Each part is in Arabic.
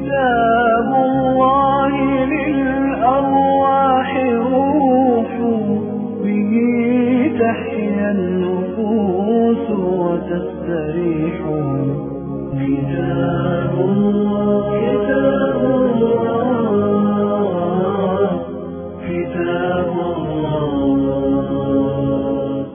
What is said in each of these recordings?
كتاب الله للأرواح روح، به تحيا النفوس وتستريح. كتاب الله كتاب الله.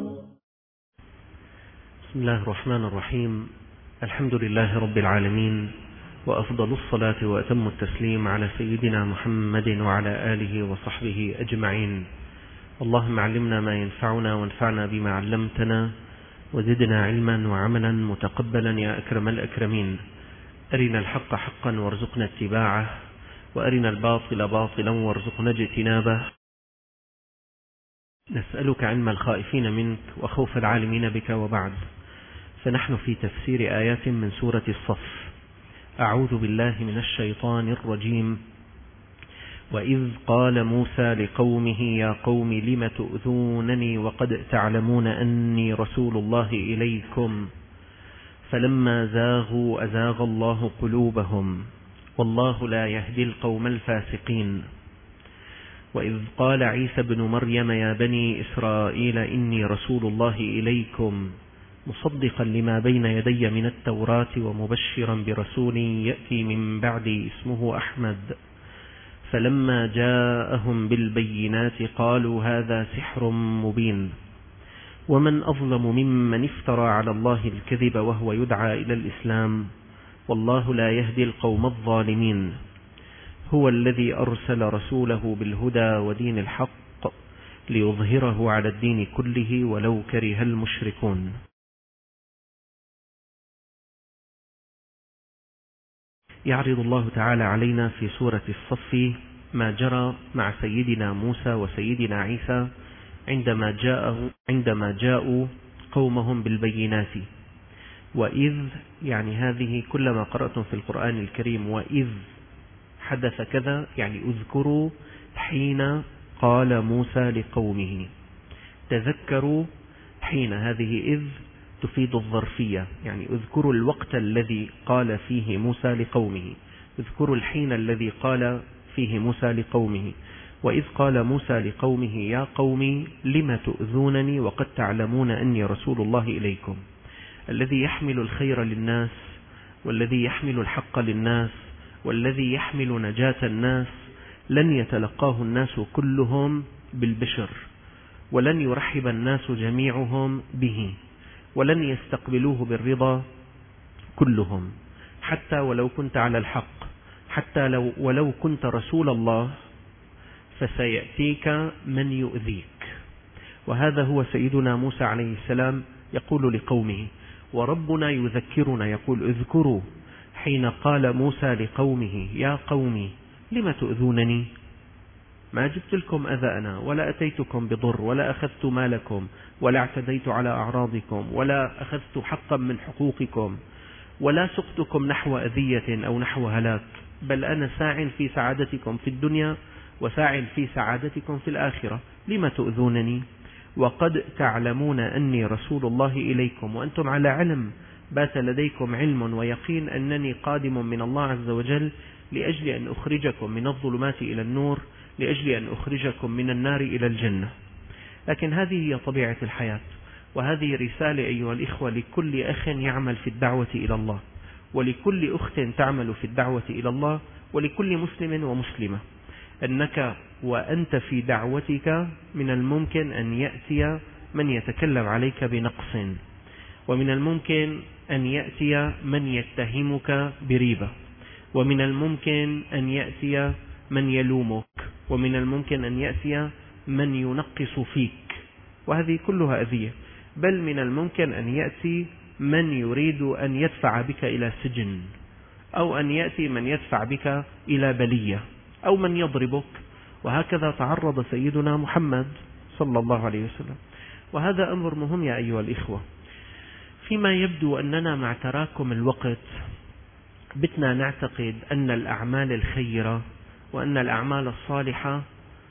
بسم الله الرحمن الرحيم. الحمد لله رب العالمين، وأفضل الصلاة وأتم التسليم على سيدنا محمد وعلى آله وصحبه أجمعين. اللهم علمنا ما ينفعنا وانفعنا بما علمتنا، وزدنا علما وعملا متقبلا يا أكرم الأكرمين. أرنا الحق حقا وارزقنا اتباعه، وأرنا الباطل باطلا وارزقنا اجتنابه. نسألك علم الخائفين منك وخوف العالمين بك، وبعد، فنحن في تفسير آيات من سورة الصف. أعوذ بالله من الشيطان الرجيم. وإذ قال موسى لقومه يا قوم لم تؤذونني وقد تعلمون أني رسول الله إليكم فلما زاغوا أزاغ الله قلوبهم والله لا يهدي القوم الفاسقين. وإذ قال عيسى بن مريم يا بني إسرائيل إني رسول الله إليكم مصدقا لما بين يدي من التوراة ومبشرا برسول يأتي من بعدي اسمه أحمد. فلما جاءهم بالبينات قالوا هذا سحر مبين، ومن أظلم ممن افترى على الله الكذب وهو يدعى إلى الإسلام والله لا يهدي القوم الظالمين. هو الذي أرسل رسوله بالهدى ودين الحق ليظهره على الدين كله ولو كره المشركون. يعرض الله تعالى علينا في سورة الصف ما جرى مع سيدنا موسى وسيدنا عيسى عندما جاءوا قومهم بالبينات. وإذ يعني هذه كلما قرأتم في القرآن الكريم وإذ حدث كذا يعني اذكروا حين قال موسى لقومه، تذكروا حين، هذه إذ تفيد الظرفية، يعني اذكروا الوقت الذي قال فيه موسى لقومه، اذكروا الحين الذي قال فيه موسى لقومه. وإذ قال موسى لقومه يا قوم لم تؤذونني وقد تعلمون أني رسول الله إليكم. الذي يحمل الخير للناس، والذي يحمل الحق للناس، والذي يحمل نجاة الناس لن يتلقاه الناس كلهم بالبشر، ولن يرحب الناس جميعهم به، ولن يستقبلوه بالرضا كلهم، حتى ولو كنت على الحق، حتى ولو كنت رسول الله فسيأتيك من يؤذيك. وهذا هو سيدنا موسى عليه السلام يقول لقومه، وربنا يذكرنا يقول اذكروا حين قال موسى لقومه يا قوم لم تؤذونني، ما جبت لكم أذى أنا، ولا أتيتكم بضر، ولا أخذت مالكم، ولا اعتديت على أعراضكم، ولا أخذت حقا من حقوقكم، ولا سقتكم نحو أذية أو نحو هلاك، بل أنا ساع في سعادتكم في الدنيا وساع في سعادتكم في الآخرة. لم تؤذونني وقد تعلمون أني رسول الله إليكم، وأنتم على علم، بات لديكم علم ويقين أنني قادم من الله عز وجل لأجل أن أخرجكم من الظلمات إلى النور، لأجل أن أخرجكم من النار إلى الجنة. لكن هذه هي طبيعة الحياة، وهذه رسالة أيها الإخوة لكل أخ يعمل في الدعوة إلى الله، ولكل أخت تعمل في الدعوة إلى الله، ولكل مسلم ومسلمة، أنك وأنت في دعوتك من الممكن أن يأتي من يتكلم عليك بنقص، ومن الممكن أن يأتي من يتهمك بريبة، ومن الممكن أن يأتي من يلومك، ومن الممكن أن يأتي من ينقص فيك، وهذه كلها أذية. بل من الممكن أن يأتي من يريد أن يدفع بك إلى سجن، أو أن يأتي من يدفع بك إلى بلية، أو من يضربك. وهكذا تعرض سيدنا محمد صلى الله عليه وسلم. وهذا أمر مهم يا أيها الإخوة. فيما يبدو أننا مع تراكم الوقت بتنا نعتقد أن الأعمال الخيرة وأن الأعمال الصالحة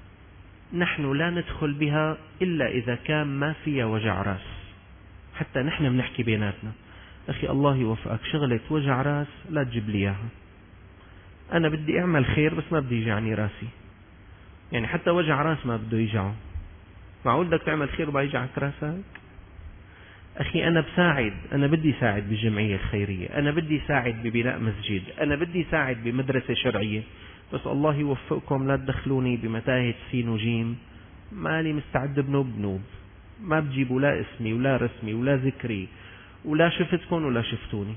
نحن لا ندخل بها إلا إذا كان ما فيها وجع راس. حتى نحن بنحكي بيناتنا، أخي الله يوفقك، شغلة وجع راس لا تجيب لي إياها، أنا بدي أعمل خير بس ما بدي يجعني راسي، يعني حتى وجع راس ما بده يجعه. معقول بدك تعمل خير وما يجعك راسك؟ أخي أنا بساعد، أنا بدي ساعد بالجمعية الخيرية، أنا بدي ساعد ببناء مسجد، أنا بدي ساعد بمدرسة شرعية، بس الله يوفقكم لا تدخلوني بمتاهة سين وجيم، مالي مستعد بنوب، ما بجيبوا لا اسمي ولا رسمي ولا ذكري ولا شفتكم ولا شفتوني.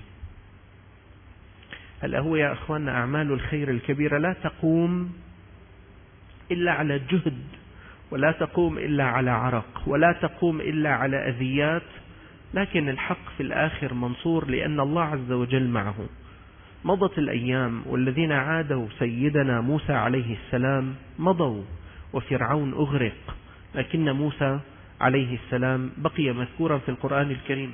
هلا هو يا أخواننا أعمال الخير الكبيرة لا تقوم إلا على جهد، ولا تقوم إلا على عرق، ولا تقوم إلا على أذيات، لكن الحق في الآخر منصور لأن الله عز وجل معه. مضت الأيام والذين عادوا سيدنا موسى عليه السلام مضوا وفرعون أغرق، لكن موسى عليه السلام بقي مذكورا في القرآن الكريم.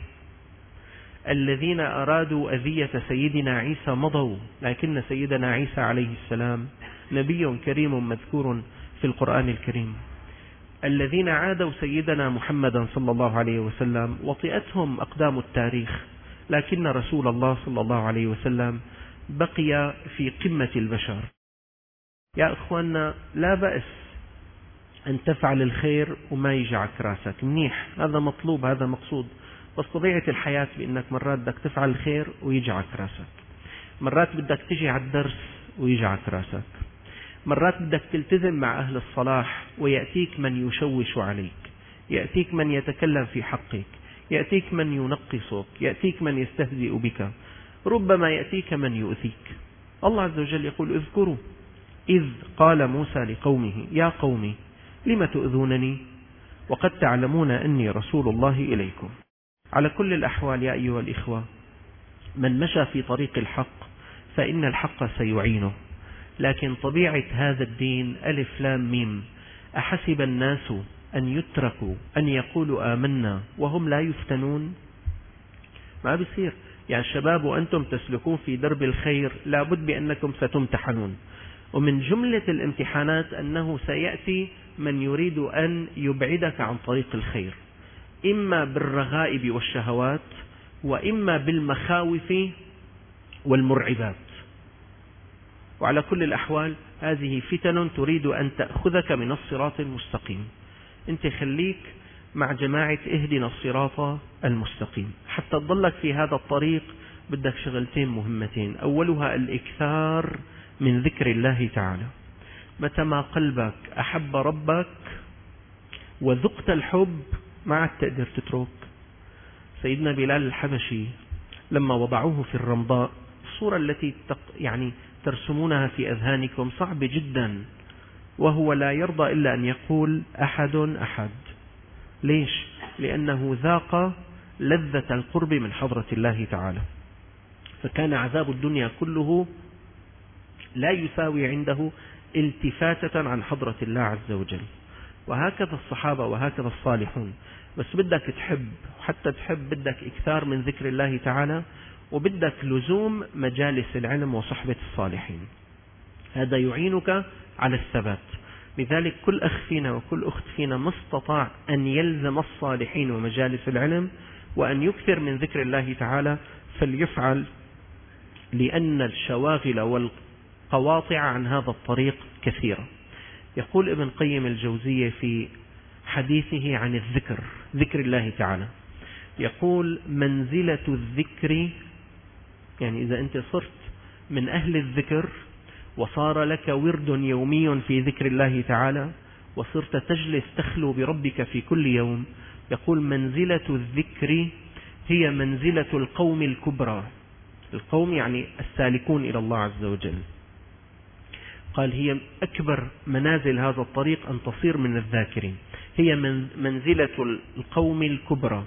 الذين أرادوا أذية سيدنا عيسى مضوا، لكن سيدنا عيسى عليه السلام نبي كريم مذكور في القرآن الكريم. الذين عادوا سيدنا محمدا صلى الله عليه وسلم وطئتهم أقدام التاريخ، لكن رسول الله صلى الله عليه وسلم بقي في قمة البشر. يا أخواننا لا بأس أن تفعل الخير وما يجعك راسك، منيح، هذا مطلوب، هذا مقصود، بس طبيعة الحياة بأنك مرات بدك تفعل الخير ويجعك راسك، مرات بدك تجي على الدرس ويجعك راسك، مرات بدك تلتزم مع أهل الصلاح ويأتيك من يشوش عليك، يأتيك من يتكلم في حقك، يأتيك من ينقصك، يأتيك من يستهزئ بك، ربما يأتيك من يؤذيك. الله عز وجل يقول اذكروا إذ قال موسى لقومه يا قوم لم تؤذونني وقد تعلمون أني رسول الله إليكم. على كل الأحوال يا أيها الإخوة، من مشى في طريق الحق فإن الحق سيعينه، لكن طبيعة هذا الدين ألف لام ميم، أحسب الناس أن يتركوا أن يقولوا آمنا وهم لا يفتنون؟ ما بيصير. يعني الشباب وأنتم تسلكون في درب الخير لابد بأنكم ستمتحنون، ومن جملة الامتحانات أنه سيأتي من يريد أن يبعدك عن طريق الخير، إما بالرغائب والشهوات وإما بالمخاوف والمرعبات. وعلى كل الأحوال هذه فتن تريد أن تأخذك من الصراط المستقيم. أنت خليك مع جماعة اهدنا الصراط المستقيم. حتى تضلك في هذا الطريق بدك شغلتين مهمتين، أولها الإكثار من ذكر الله تعالى. متى ما قلبك أحب ربك وذقت الحب ما عاد تقدر تترك. سيدنا بلال الحبشي لما وضعوه في الرمضاء، الصورة التي يعني ترسمونها في أذهانكم صعبة جدا، وهو لا يرضى إلا أن يقول أحد أحد. ليش؟ لأنه ذاق لذة القرب من حضرة الله تعالى، فكان عذاب الدنيا كله لا يساوي عنده التفاتة عن حضرة الله عز وجل. وهكذا الصحابة وهكذا الصالحون. بس بدك تحب، وحتى تحب بدك إكثار من ذكر الله تعالى، وبدك لزوم مجالس العلم وصحبة الصالحين، هذا يعينك على الثبات. لذلك كل أخ فينا وكل أخت فينا ما استطاع أن يلزم الصالحين ومجالس العلم وأن يكثر من ذكر الله تعالى فليفعل، لأن الشواغل والقواطع عن هذا الطريق كثيرة. يقول ابن قيم الجوزية في حديثه عن الذكر، ذكر الله تعالى، يقول منزلة الذكر، يعني إذا أنت صرت من أهل الذكر وصار لك ورد يومي في ذكر الله تعالى وصرت تجلس تخلو بربك في كل يوم، يقول منزلة الذكر هي منزلة القوم الكبرى. القوم يعني السالكون إلى الله عز وجل. قال هي أكبر منازل هذا الطريق أن تصير من الذاكرين، هي منزلة القوم الكبرى.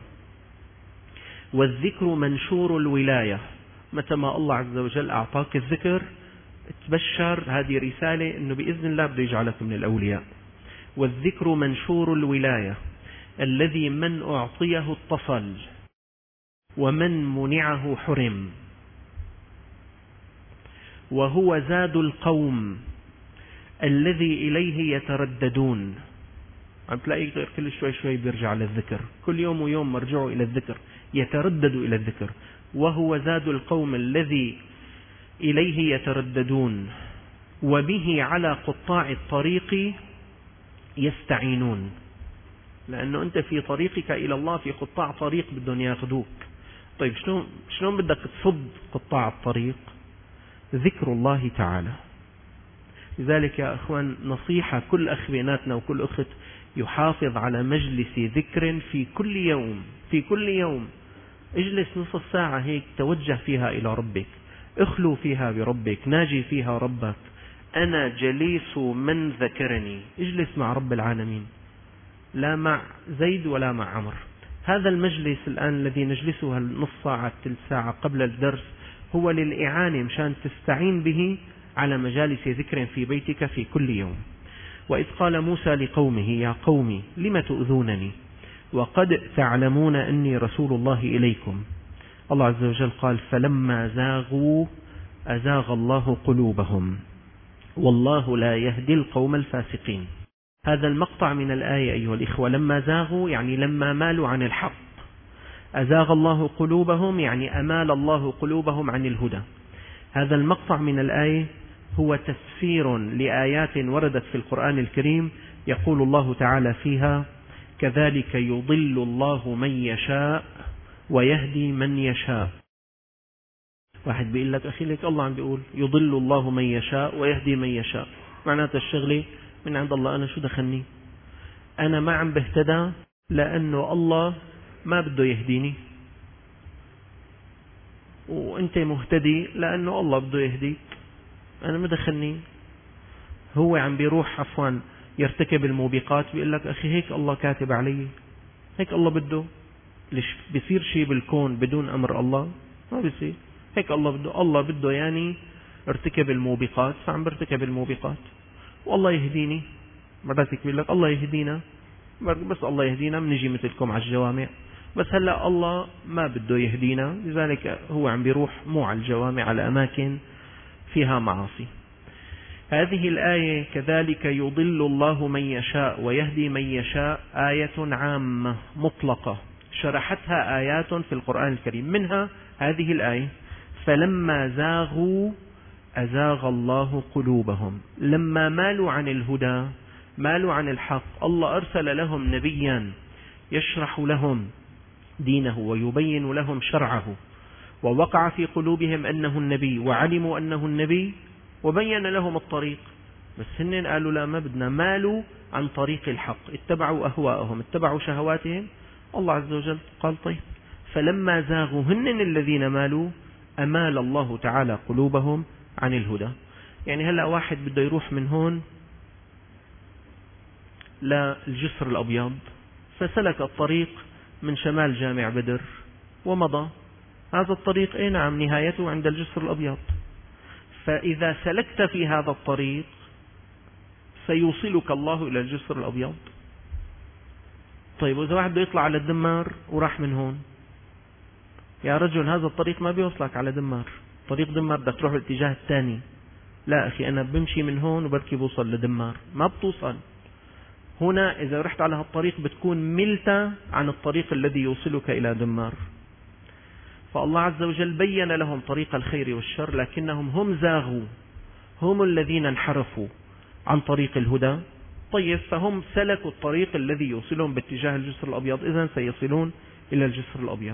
والذكر منشور الولاية، متى ما الله عز وجل أعطاك الذكر تبشر، هذه رسالة أنه بإذن الله بده يجعلك من الأولياء. والذكر منشور الولاية الذي من أعطيه اتصل ومن منعه حرم، وهو زاد القوم الذي إليه يترددون. عم تلاقي كل شوي بيرجع للذكر، كل يوم ويوم مرجعوا إلى الذكر، يتردد إلى الذكر. وهو زاد القوم الذي إليه يترددون وبه على قطاع الطريق يستعينون. لأنه أنت في طريقك إلى الله في قطاع طريق بدهم ياخذوك. طيب شلون بدك تصد قطاع الطريق؟ ذكر الله تعالى. لذلك يا أخوان نصيحة كل أخ بيناتنا وكل أخت يحافظ على مجلس ذكر في كل يوم. في كل يوم اجلس نصف ساعة هيك توجه فيها إلى ربك، اخلو فيها بربك، ناجي فيها ربك. أنا جليس من ذكرني. اجلس مع رب العالمين، لا مع زيد ولا مع عمر. هذا المجلس الآن الذي نجلسه النص ساعة تلت ساعة قبل الدرس هو للإعانة مشان تستعين به على مجالس ذكر في بيتك في كل يوم. وإذ قال موسى لقومه يا قوم لم تؤذونني وقد تعلمون أني رسول الله إليكم. الله عز وجل قال فلما زاغوا أزاغ الله قلوبهم والله لا يهدي القوم الفاسقين. هذا المقطع من الآية أيها الإخوة، لما زاغوا يعني لما مالوا عن الحق، أزاغ الله قلوبهم يعني أمال الله قلوبهم عن الهدى. هذا المقطع من الآية هو تفسير لآيات وردت في القرآن الكريم يقول الله تعالى فيها كذلك يضل الله من يشاء ويهدي من يشاء. واحد بيقول لك أخي لك الله عم بيقول يضل الله من يشاء ويهدي من يشاء، معناته الشغلة من عند الله. أنا شو دخلني؟ أنا ما عم بهتدى لأنه الله ما بده يهديني، وأنت مهتدي لأنه الله بده يهديك. أنا ما دخلني. هو عم بيروح عفوا يرتكب الموبقات بيقول لك أخي هيك الله كاتب علي، هيك الله بده. ليش بيصير شيء بالكون بدون أمر الله؟ ما بيصير. هيك الله بده يعني ارتكب الموبقات فعم برتكب الموبقات. والله يهديني، مرات بيقول لك الله يهدينا، بس الله يهدينا بنجي مثلكم على الجوامع. بس هلا الله ما بده يهدينا، لذلك هو عم بيروح مو على الجوامع، على أماكن فيها معاصي. هذه الآية كذلك يضل الله من يشاء ويهدي من يشاء آية عامة مطلقة شرحتها آيات في القرآن الكريم، منها هذه الآية فلما زاغوا أزاغ الله قلوبهم. لما مالوا عن الهدى، مالوا عن الحق، الله أرسل لهم نبيا يشرح لهم دينه ويبين لهم شرعه، ووقع في قلوبهم أنه النبي وعلموا أنه النبي وبين لهم الطريق. بس هن قالوا لا ما بدنا، مالوا عن طريق الحق، اتبعوا أهواءهم، اتبعوا شهواتهم. الله عز وجل قال طيب فلما زاغوا هن الذين مالوا أمال الله تعالى قلوبهم عن الهدى. يعني هلأ واحد بده يروح من هون للجسر الأبيض فسلك الطريق من شمال جامع بدر ومضى. هذا الطريق نعم نهايته عند الجسر الأبيض، فإذا سلكت في هذا الطريق سيوصلك الله إلى الجسر الأبيض. طيب وإذا واحد بده يطلع على الدمار وراح من هون، يا رجل هذا الطريق ما بيوصلك على دمار، طريق دمار بدك تروح الاتجاه الثاني. لا أخي أنا بمشي من هون وبركي بوصل لدمار، ما بتوصل. هنا إذا رحت على هالطريق بتكون ملت عن الطريق الذي يوصلك إلى دمار. فالله عز وجل بين لهم طريق الخير والشر، لكنهم هم زاغوا، هم الذين انحرفوا عن طريق الهدى. طيب فهم سلكوا الطريق الذي يوصلهم باتجاه الجسر الأبيض، إذن سيصلون إلى الجسر الأبيض.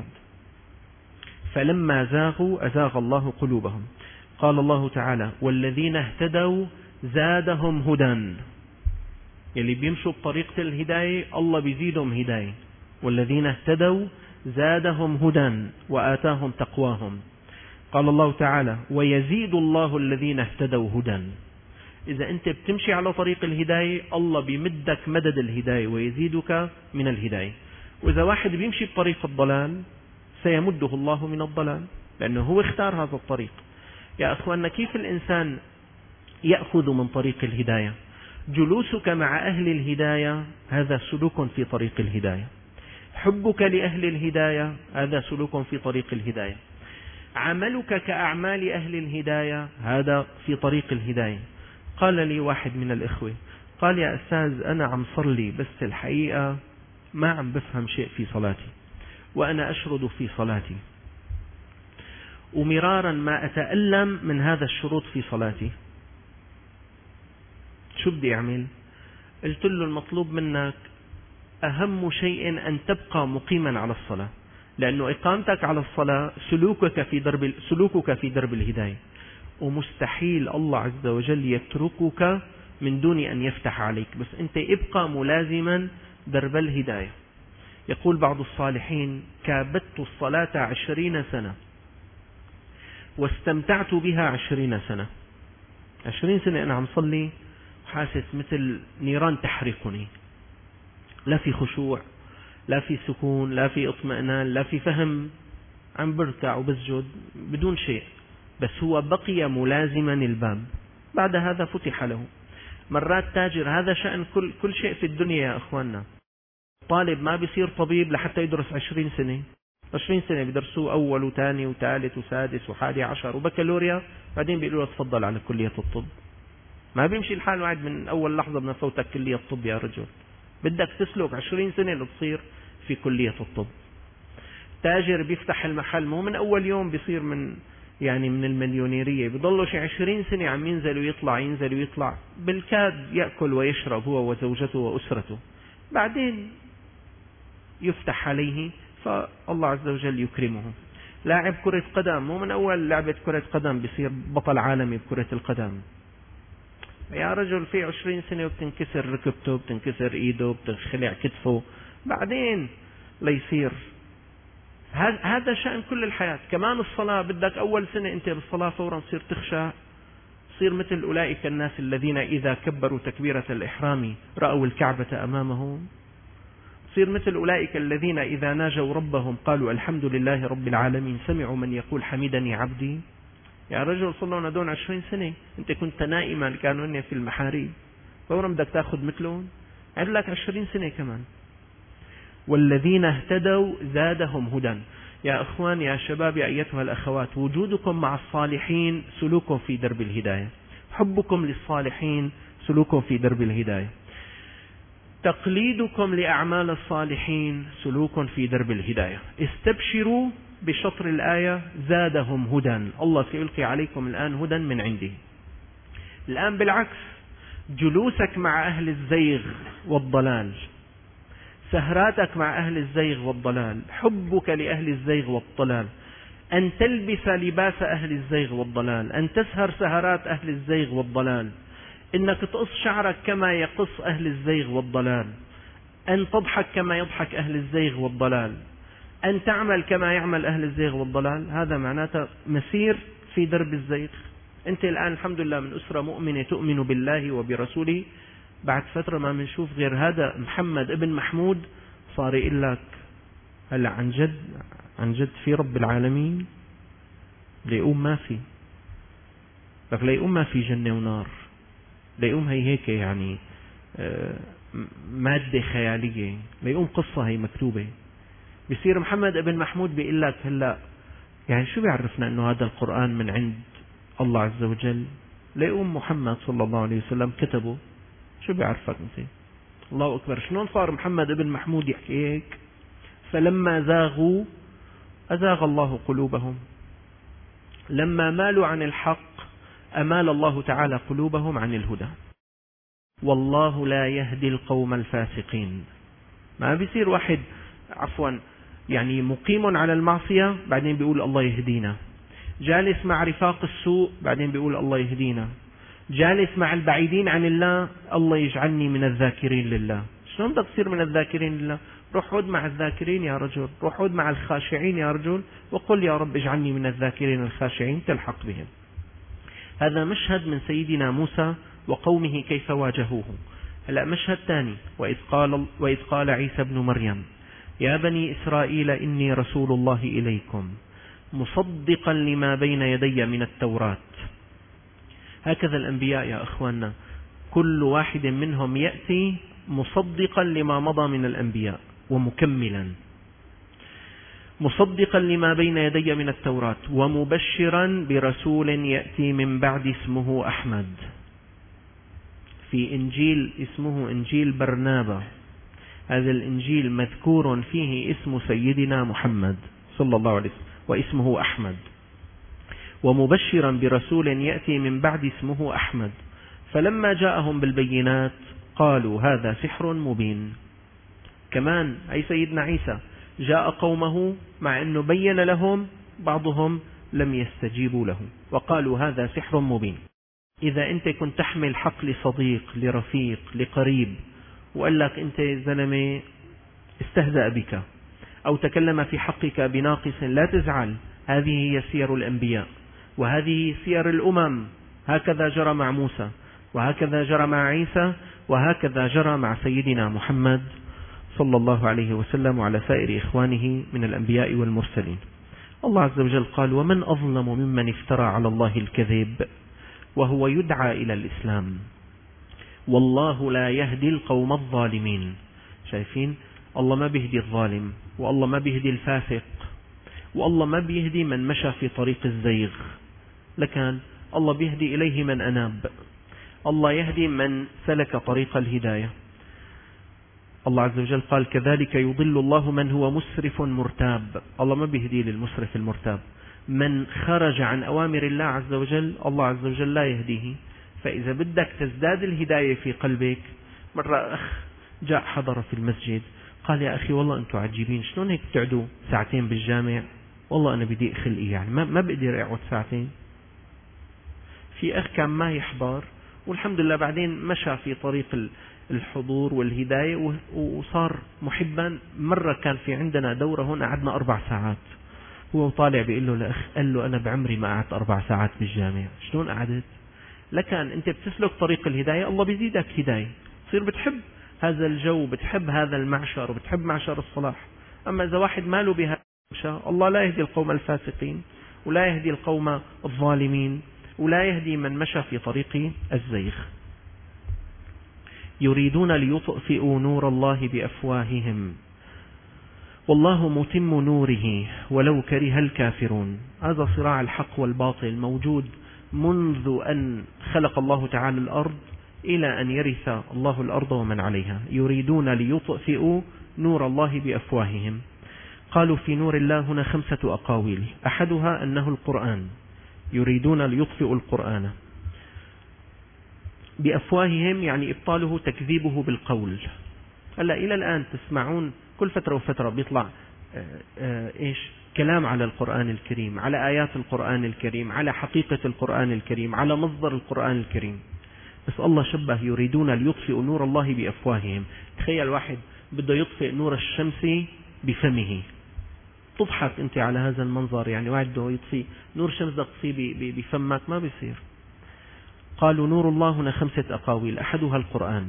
فلما زاغوا أزاغ الله قلوبهم. قال الله تعالى والذين اهتدوا زادهم هدى. يلي بيمشوا بطريقة الهداية الله بيزيدهم هداية. والذين اهتدوا زادهم هدى وآتاهم تقواهم. قال الله تعالى ويزيد الله الذين اهتدوا هدى. إذا أنت بتمشي على طريق الهداية الله بيمدك مدد الهداية ويزيدك من الهداية. وإذا واحد بيمشي بطريق الضلال سيمده الله من الضلال، لأنه هو اختار هذا الطريق. يا أخواننا كيف الإنسان يأخذ من طريق الهداية؟ جلوسك مع أهل الهداية هذا سلوك في طريق الهداية، حبك لأهل الهداية هذا سلوك في طريق الهداية، عملك كأعمال أهل الهداية هذا في طريق الهداية. قال لي واحد من الإخوة قال يا أستاذ أنا عم صلي بس الحقيقة ما عم بفهم شيء في صلاتي، وأنا أشرد في صلاتي، ومرارا ما أتألم من هذا الشروط في صلاتي. شو بدي أعمل؟ قلت له المطلوب منك أهم شيء أن تبقى مقيما على الصلاة، لأنه إقامتك على الصلاة سلوكك في درب الهداية، ومستحيل الله عز وجل يتركك من دون أن يفتح عليك، بس أنت ابقى ملازما درب الهداية. يقول بعض الصالحين: كابدت الصلاة 20 سنة واستمتعت بها 20 سنة. 20 سنة أنا عم صلي وحاسس مثل نيران تحرقني، لا في خشوع، لا في سكون، لا في اطمئنان، لا في فهم، عم بركع وبسجد بدون شيء، بس هو بقي ملازما الباب. بعد هذا فتح له. مرات تاجر، هذا شأن كل شيء في الدنيا يا أخواننا. طالب ما بيصير طبيب لحتى يدرس 20 سنة. 20 سنة بيدرسوه أول وثاني وثالث وسادس وحادي عشر وبكالوريا، بعدين بيقولوا له تفضل على كلية الطب. ما بيمشي الحال واحد من أول لحظة من صوتك كلية الطب يا رجل، بدك تسلك 20 سنة لتصير في كلية الطب. تاجر بيفتح المحل مو من أول يوم بيصير من المليونيرية، بيضلوا شي 20 سنة عم ينزل ويطلع بالكاد يأكل ويشرب هو وزوجته وأسرته، بعدين يفتح عليه فالله عز وجل يكرمه. لاعب كرة قدم مو من أول لعبة كرة قدم بيصير بطل عالمي بكرة القدم يا رجل، في 20 سنة وبتنكسر ركبته، بتنكسر ايده، بتخلع كتفه، بعدين ليصير. هذا شأن كل الحياة. كمان الصلاة بدك أول سنة أنت بالصلاة فورا تصير تخشى، تصير مثل أولئك الناس الذين إذا كبروا تكبيرة الإحرام رأوا الكعبة أمامهم، تصير مثل أولئك الذين إذا ناجوا ربهم قالوا الحمد لله رب العالمين، سمعوا من يقول حمدني عبدي. يا رجل صلوا دون 20 سنة أنت كنت نائما، كانوا هن في المحاريب، فورا بدك تأخذ مثلهم، عد لك 20 سنة كمان. والذين اهتدوا زادهم هدى. يا أخوان، يا شباب، يا أيتها الأخوات، وجودكم مع الصالحين سلوكهم في درب الهداية، حبكم للصالحين سلوكهم في درب الهداية، تقليدكم لأعمال الصالحين سلوك في درب الهداية. استبشروا بشطر الآية زادهم هدى، الله سيلقي عليكم الآن هدى من عنده. الآن بالعكس، جلوسك مع أهل الزيغ والضلال، سهراتك مع أهل الزيغ والضلال، حبك لأهل الزيغ والضلال، أن تلبس لباس أهل الزيغ والضلال، أن تسهر سهرات أهل الزيغ والضلال، إنك تقص شعرك كما يقص أهل الزيغ والضلال، أن تضحك كما يضحك أهل الزيغ والضلال، أن تعمل كما يعمل أهل الزيغ والضلال، هذا معناته مسير في درب الزيغ. أنت الآن الحمد لله من أسرة مؤمنة تؤمن بالله وبرسوله، بعد فترة ما منشوف غير هذا محمد ابن محمود صار يقول لك هلا عن جد في رب العالمين، ليقوم ما في، لك ليقوم ما في جنة ونار، ليقوم هيك مادة خيالية، ليقوم قصة هي مكتوبة. بيصير محمد ابن محمود بيقول لك هلا شو بيعرفنا انه هذا القرآن من عند الله عز وجل؟ ليقوم محمد صلى الله عليه وسلم كتبه، شو بيعرفك انت؟ الله اكبر، شلون صار محمد ابن محمود يحكي هيك؟ فلما زاغوا أزاغ الله قلوبهم، لما مالوا عن الحق أمال الله تعالى قلوبهم عن الهدى. والله لا يهدي القوم الفاسقين. ما بيصير واحد مقيم على المعصية بعدين بيقول الله يهدينا، جالس مع رفاق السوء بعدين بيقول الله يهدينا، جالس مع البعيدين عن الله الله يجعلني من الذاكرين لله. شلون بدك تصير من الذاكرين لله؟ روح عود مع الذاكرين يا رجل، روح عود مع الخاشعين يا رجل، وقل يا رب اجعلني من الذاكرين الخاشعين تلحق بهم. هذا مشهد من سيدنا موسى وقومه كيف واجهوه. هلا مشهد ثاني، وإذ قال عيسى ابن مريم يا بني إسرائيل إني رسول الله إليكم مصدقا لما بين يدي من التوراة. هكذا الأنبياء يا أخواننا، كل واحد منهم يأتي مصدقا لما مضى من الأنبياء ومكملا، مصدقا لما بين يدي من التوراة ومبشرا برسول يأتي من بعد اسمه أحمد. في إنجيل اسمه إنجيل برنابا، هذا الإنجيل مذكور فيه اسم سيدنا محمد صلى الله عليه وسلم واسمه أحمد، ومبشرا برسول يأتي من بعد اسمه أحمد. فلما جاءهم بالبينات قالوا هذا سحر مبين. كمان أي سيدنا عيسى جاء قومه مع أنه بين لهم، بعضهم لم يستجيبوا له وقالوا هذا سحر مبين. إذا أنت كنت تحمل حق لصديق لرفيق لقريب وقال لك أنت زلمة استهزأ بك أو تكلم في حقك بناقص، لا تزعل، هذه هي سير الأنبياء وهذه سير الأمم. هكذا جرى مع موسى، وهكذا جرى مع عيسى، وهكذا جرى مع سيدنا محمد صلى الله عليه وسلم وعلى سائر إخوانه من الأنبياء والمرسلين. الله عز وجل قال ومن أظلم ممن افترى على الله الكذب وهو يدعى إلى الإسلام والله لا يهدي القوم الظالمين. شايفين؟ الله ما بيهدي الظالم، والله ما بيهدي الفاسق، والله ما بيهدي من مشى في طريق الزيغ، لكن الله بيهدي إليه من أناب. الله يهدي من سلك طريق الهداية. الله عز وجل قال كذلك يضل الله من هو مسرف مرتاب. الله ما بيهدي للمسرف المرتاب. من خرج عن أوامر الله عز وجل الله عز وجل لا يهديه. فإذا بدك تزداد الهداية في قلبك، مرة أخ جاء حضر في المسجد قال يا أخي والله أنتم عجيبين، شلون هيك بتقعدوا ساعتين بالجامع؟ والله أنا بدي خلقي، يعني ما بقدر أقعد ساعتين. في أخ كان ما يحضر والحمد لله بعدين مشى في طريق الحضور والهداية وصار محبا. مرة كان في عندنا دورة هون قعدنا 4 ساعات، هو طالع بيقول له لأخ، قال له أنا بعمري ما قعدت 4 ساعات بالجامع. شلون قعدت؟ لكن أنت بتسلك طريق الهداية الله بيزيدك هداية، تصير بتحب هذا الجو، بتحب هذا المعشر، وبتحب معشر الصلاح. أما إذا واحد ماله بهذا الله لا يهدي القوم الفاسقين، ولا يهدي القوم الظالمين، ولا يهدي من مشى في طريق الزيغ. يريدون ليطفئوا نور الله بأفواههم والله متم نوره ولو كره الكافرون. هذا صراع الحق والباطل موجود منذ أن خلق الله تعالى الأرض إلى أن يرث الله الأرض ومن عليها. يريدون ليطفئوا نور الله بأفواههم. قالوا في نور الله هنا 5 أقاويل، أحدها أنه القرآن، يريدون ليطفئوا القرآن بأفواههم، يعني إبطاله تكذيبه بالقول. هلا إلى الآن تسمعون كل فترة وفترة بيطلع كلام على القرآن الكريم، على آيات القرآن الكريم، على حقيقة القرآن الكريم، على مصدر القرآن الكريم. بس الله شبه يريدون ليطفئوا نور الله بأفواههم. تخيل واحد بده يطفئ نور الشمس بفمه، تضحك أنت على هذا المنظر. يعني واحد بده يطفئ نور الشمس تطفئ بفمك، ما بيصير. قالوا نور الله هنا 5 أقاويل، أحدها القرآن،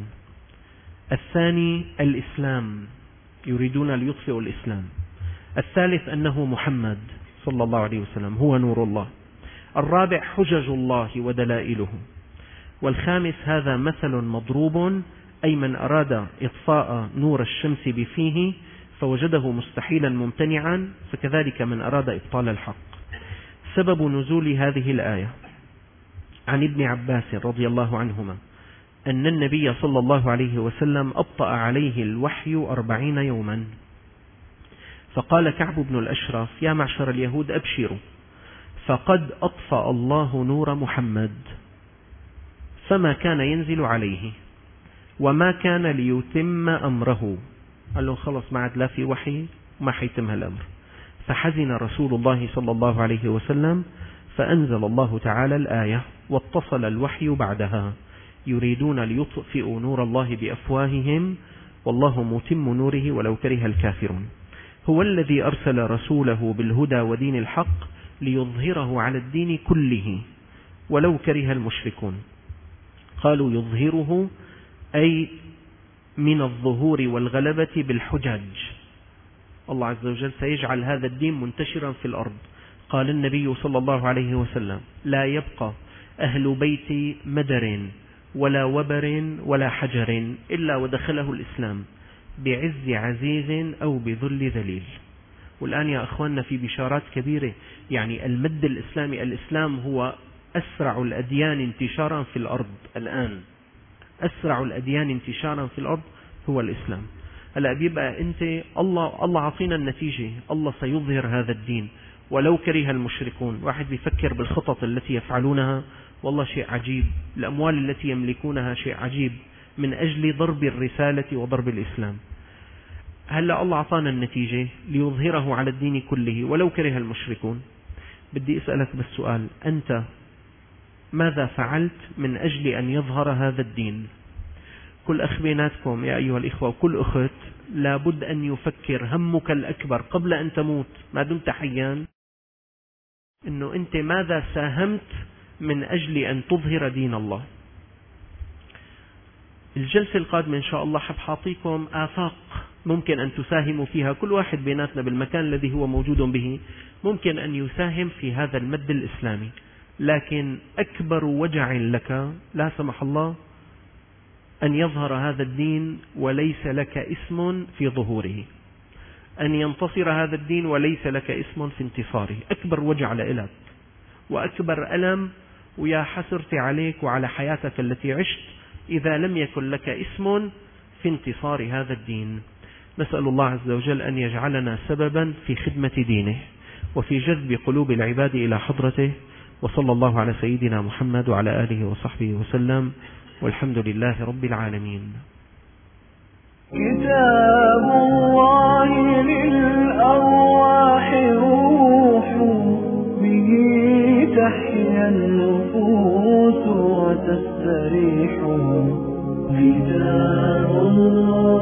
الثاني الإسلام، يريدون ليطفئوا الإسلام، الثالث أنه محمد صلى الله عليه وسلم هو نور الله، الرابع حجج الله ودلائله، والخامس هذا مثل مضروب، أي من أراد إطفاء نور الشمس بفيه فوجده مستحيلا ممتنعا، فكذلك من أراد إبطال الحق. سبب نزول هذه الآية عن ابن عباس رضي الله عنهما أن النبي صلى الله عليه وسلم أبطأ عليه الوحي 40 يوما، فقال كعب بن الأشرف يا معشر اليهود أبشروا فقد أطفأ الله نور محمد، فما كان ينزل عليه وما كان ليتم أمره. قال له خلص ما عاد لا في وحي وما حيتم هالأمر. فحزن رسول الله صلى الله عليه وسلم فأنزل الله تعالى الآية واتصل الوحي بعدها يريدون ليطفئوا نور الله بأفواههم والله متم نوره ولو كره الكافرون. هو الذي أرسل رسوله بالهدى ودين الحق ليظهره على الدين كله ولو كره المشركون. قالوا يظهره أي من الظهور والغلبة بالحجج. الله عز وجل سيجعل هذا الدين منتشرا في الأرض. قال النبي صلى الله عليه وسلم لا يبقى أهل بيت مدر ولا وبر ولا حجر إلا ودخله الإسلام بعز عزيز أو بذل ذليل. والآن يا أخواننا في بشارات كبيرة، يعني المد الإسلامي، الإسلام هو أسرع الأديان انتشارا في الأرض الآن. أسرع الأديان انتشارا في الأرض هو الإسلام. هلأ بيبقى أنت الله عطينا النتيجة، الله سيظهر هذا الدين ولو كره المشركون. واحد بيفكر بالخطط التي يفعلونها والله شيء عجيب، الأموال التي يملكونها شيء عجيب من أجل ضرب الرسالة وضرب الإسلام. هلأ الله أعطانا النتيجة ليظهره على الدين كله ولو كره المشركون. بدي أسألك بالسؤال، أنت ماذا فعلت من أجل أن يظهر هذا الدين؟ كل أخ بيناتكم يا أيها الإخوة وكل أخت لابد أن يفكر همك الأكبر قبل أن تموت ما دمت حيا، أنه أنت ماذا ساهمت من أجل أن تظهر دين الله. الجلسة القادمة إن شاء الله حاعطيكم آفاق ممكن أن تساهموا فيها، كل واحد بيناتنا بالمكان الذي هو موجود به ممكن أن يساهم في هذا المد الإسلامي. لكن أكبر وجع لك لا سمح الله أن يظهر هذا الدين وليس لك اسم في ظهوره، أن ينتصر هذا الدين وليس لك اسم في انتصاره. أكبر وجع لك وأكبر ألم، ويا حسرتي عليك وعلى حياتك التي عشت إذا لم يكن لك اسم في انتصار هذا الدين. نسأل الله عز وجل أن يجعلنا سببا في خدمة دينه وفي جذب قلوب العباد إلى حضرته، وصلى الله على سيدنا محمد وعلى آله وصحبه وسلم، والحمد لله رب العالمين. كتاب الله للأرواح روح، به تحيا النفوس وتستريح. كتاب الله